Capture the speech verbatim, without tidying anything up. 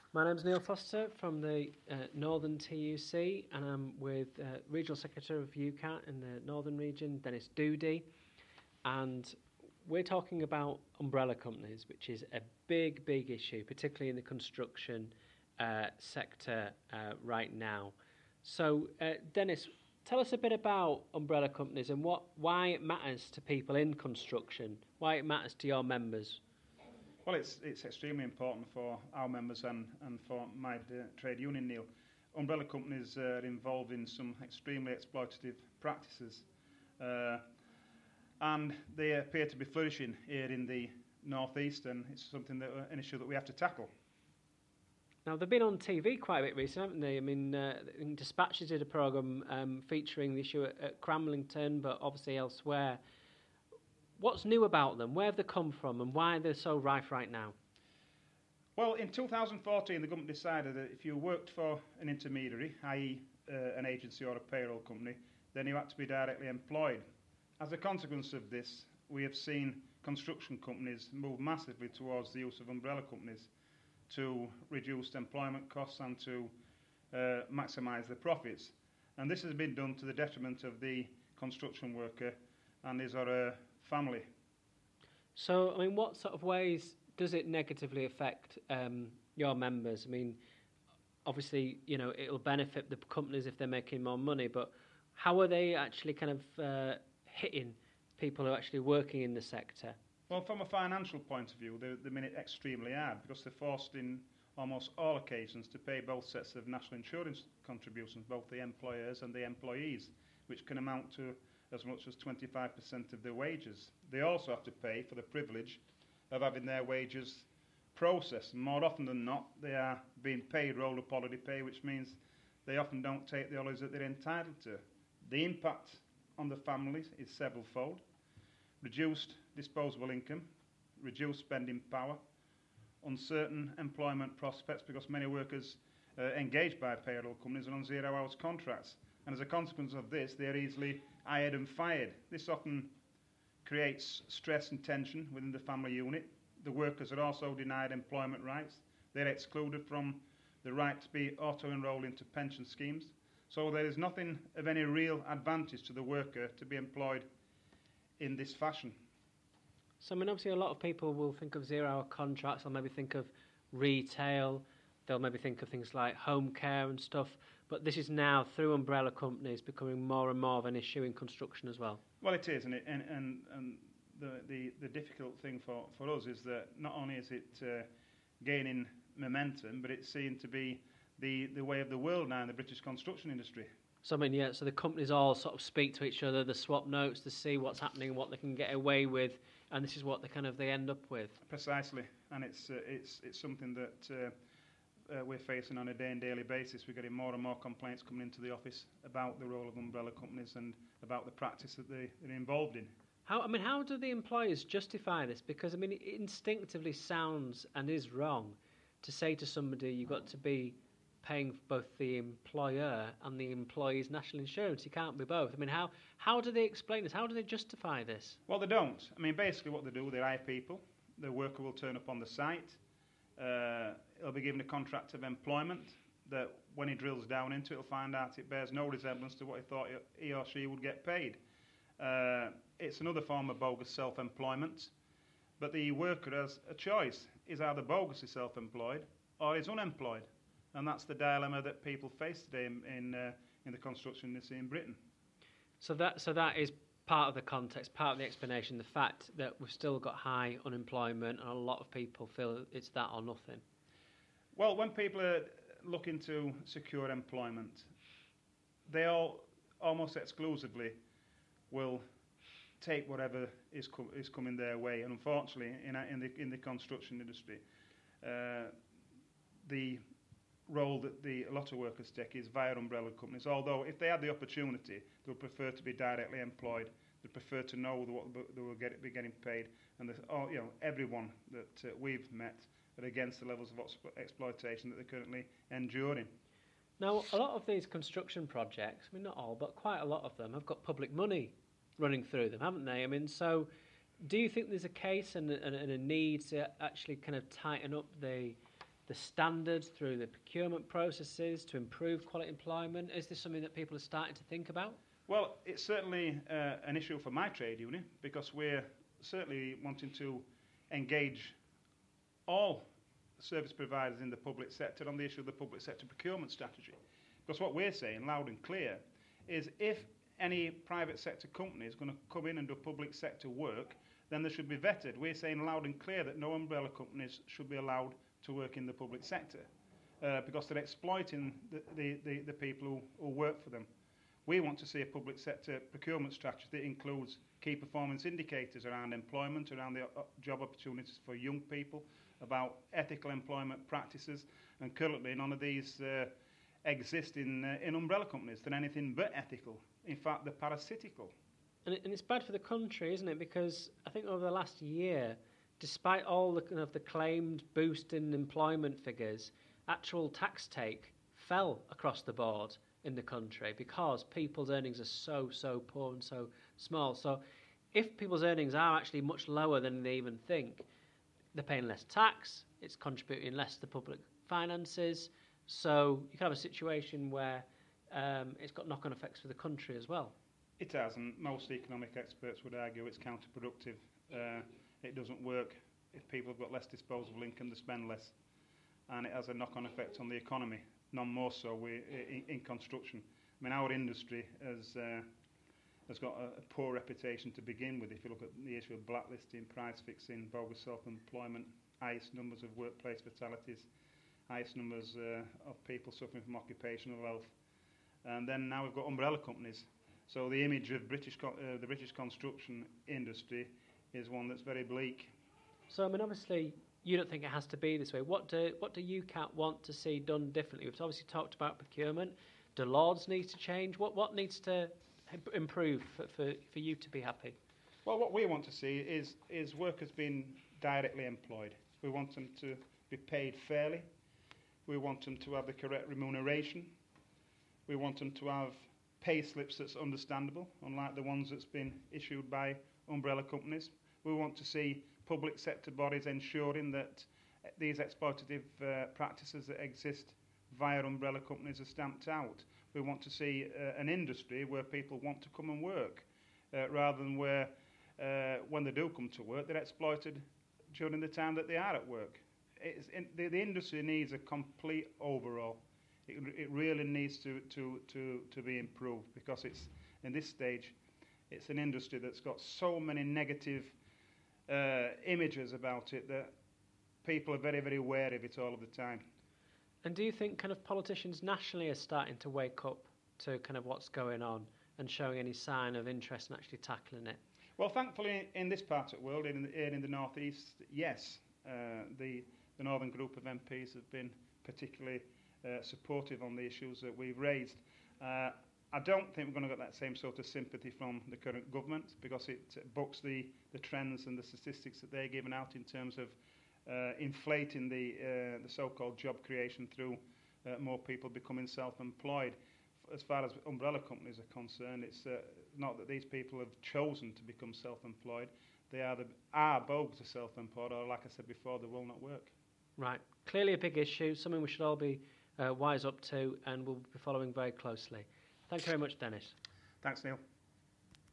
My name's Neil Foster from the uh, Northern T U C, and I'm with uh, Regional Secretary of U C A T in the Northern region, Dennis Doody, and we're talking about umbrella companies, which is a big, big issue, particularly in the construction uh, sector uh, right now. So, uh, Dennis, tell us a bit about umbrella companies and what, why it matters to people in construction, why it matters to your members. Well, it's it's extremely important for our members and, and for my uh, trade union, Neil. Umbrella companies are involved in some extremely exploitative practices, uh, and they appear to be flourishing here in the northeast, and it's something that uh, an issue that we have to tackle. Now, they've been on T V quite a bit recently, haven't they? I mean, uh, I think Dispatches did a programme um, featuring the issue at, at Cramlington, but obviously elsewhere. What's new about them? Where have they come from, and why are they so rife right now? Well, in two thousand fourteen, the government decided that if you worked for an intermediary, that is uh, an agency or a payroll company, then you had to be directly employed. As a consequence of this, we have seen construction companies move massively towards the use of umbrella companies to reduce employment costs and to uh, maximise their profits. And this has been done to the detriment of the construction worker and his or her family. So, I mean, what sort of ways does it negatively affect um, your members? I mean, obviously, you know, it'll benefit the companies if they're making more money, but how are they actually kind of uh, hitting people who are actually working in the sector? Well, from a financial point of view, they're, they're made it extremely hard because they're forced in almost all occasions to pay both sets of national insurance contributions, both the employers and the employees, which can amount to as much as twenty-five percent of their wages. They also have to pay for the privilege of having their wages processed. More often than not, they are being paid roll-up holiday pay, which means they often don't take the holidays that they're entitled to. The impact on the families is several-fold. Reduced disposable income, reduced spending power, uncertain employment prospects because many workers uh, engaged by payroll companies are on zero hours contracts. And as a consequence of this, they are easily hired and fired. This often creates stress and tension within the family unit. The workers are also denied employment rights. They're excluded from the right to be auto-enrolled into pension schemes. So there is nothing of any real advantage to the worker to be employed in this fashion. So, I mean, obviously a lot of people will think of zero-hour contracts, or maybe think of retail, they'll maybe think of things like home care and stuff, but this is now, through umbrella companies, becoming more and more of an issue in construction as well. Well, it is, and it, and, and, and the, the, the difficult thing for, for us is that not only is it uh, gaining momentum, but it's seen to be the, the way of the world now in the British construction industry. So, I mean, yeah, so the companies all sort of speak to each other, they swap notes to see what's happening, what they can get away with, and this is what they kind of they end up with. Precisely, and it's uh, it's it's something that uh, uh, we're facing on a day and daily basis. We're getting more and more complaints coming into the office about the role of umbrella companies and about the practice that they, they're involved in. How I mean, how do the employers justify this? Because I mean, it instinctively sounds and is wrong to say to somebody you've got to be paying both the employer and the employee's national insurance. You can't be both. I mean, how, how do they explain this? How do they justify this? Well, they don't. I mean, basically what they do, they hire people. The worker will turn up on the site. Uh, he'll be given a contract of employment that when he drills down into it, he'll find out it bears no resemblance to what he thought he or she would get paid. Uh, it's another form of bogus self-employment. But the worker has a choice. He's either bogusly self-employed or he's unemployed. And that's the dilemma that people face today in in, uh, in the construction industry in Britain. So that so that is part of the context, part of the explanation, the fact that we've still got high unemployment and a lot of people feel it's that or nothing. Well, when people are looking to secure employment, they all almost exclusively will take whatever is co- is coming their way. And unfortunately, in a, in the in the construction industry, uh, the role that the a lot of workers take is via umbrella companies. Although, if they had the opportunity, they would prefer to be directly employed. They prefer to know what they will get be getting paid. And the, all, you know, everyone that uh, we've met are against the levels of exploitation that they're currently enduring. Now, a lot of these construction projects, I mean, not all, but quite a lot of them have got public money running through them, haven't they? I mean, so do you think there's a case and a, and a need to actually kind of tighten up the the standards through the procurement processes to improve quality employment? Is this something that people are starting to think about? Well, it's certainly uh, an issue for my trade union, because we're certainly wanting to engage all service providers in the public sector on the issue of the public sector procurement strategy. Because what we're saying loud and clear is, if any private sector company is going to come in and do public sector work, then they should be vetted. We're saying loud and clear that no umbrella companies should be allowed to work in the public sector uh, because they're exploiting the, the, the, the people who, who work for them. We want to see a public sector procurement strategy that includes key performance indicators around employment, around the uh, job opportunities for young people, about ethical employment practices, and currently none of these uh, exist in, uh, in umbrella companies. They're anything but ethical. In fact, they're parasitical. And, it, and it's bad for the country, isn't it? Because I think over the last year, despite all the kind of the claimed boost in employment figures, actual tax take fell across the board in the country because people's earnings are so, so poor and so small. So if people's earnings are actually much lower than they even think, they're paying less tax, it's contributing less to public finances, so you can have a situation where um, it's got knock-on effects for the country as well. It has, and most economic experts would argue it's counterproductive. Uh, it doesn't work. If people have got less disposable income, they spend less, and it has a knock-on effect on the economy. None more so we, in, in construction. I mean, our industry has uh, has got a, a poor reputation to begin with. If you look at the issue of blacklisting, price fixing, bogus self-employment, highest numbers of workplace fatalities, highest numbers uh, of people suffering from occupational health, and then now we've got umbrella companies. So the image of British co- uh, the British construction industry is one that's very bleak. So I mean, obviously, you don't think it has to be this way. What do what do U C A T want to see done differently? We've obviously talked about procurement. Do laws need to change? What what needs to improve for, for, for you to be happy? Well, what we want to see is is workers being directly employed. We want them to be paid fairly. We want them to have the correct remuneration. We want them to have pay slips that's understandable, unlike the ones that's been issued by umbrella companies. We want to see public sector bodies ensuring that these exploitative uh, practices that exist via umbrella companies are stamped out. We want to see uh, an industry where people want to come and work, uh, rather than where, uh, when they do come to work, they're exploited during the time that they are at work. It's in, the, the industry needs a complete overhaul. It, it really needs to, to, to, to be improved, because it's, in this stage, it's an industry that's got so many negative uh, images about it that people are very, very wary of it all of the time. And do you think kind of politicians nationally are starting to wake up to kind of what's going on and showing any sign of interest in actually tackling it? Well, thankfully, in this part of the world, in the, in the North East, yes. Uh, the, the northern group of M Ps have been particularly uh, supportive on the issues that we've raised. Uh, I don't think we're going to get that same sort of sympathy from the current government, because it uh, bucks the, the trends and the statistics that they're giving out in terms of uh, inflating the, uh, the so-called job creation through uh, more people becoming self-employed. As far as umbrella companies are concerned, it's uh, not that these people have chosen to become self-employed. They are, the, are both self-employed, or like I said before, they will not work. Right. Clearly a big issue, something we should all be uh, wise up to, and we'll be following very closely. Thank you very much, Dennis. Thanks, Neil.